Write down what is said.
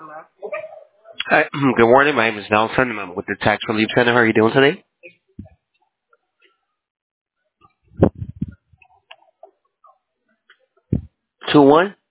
Hi, good morning. My name is Nelson. I'm with the Tax Relief Center. How are you doing today? 2-1?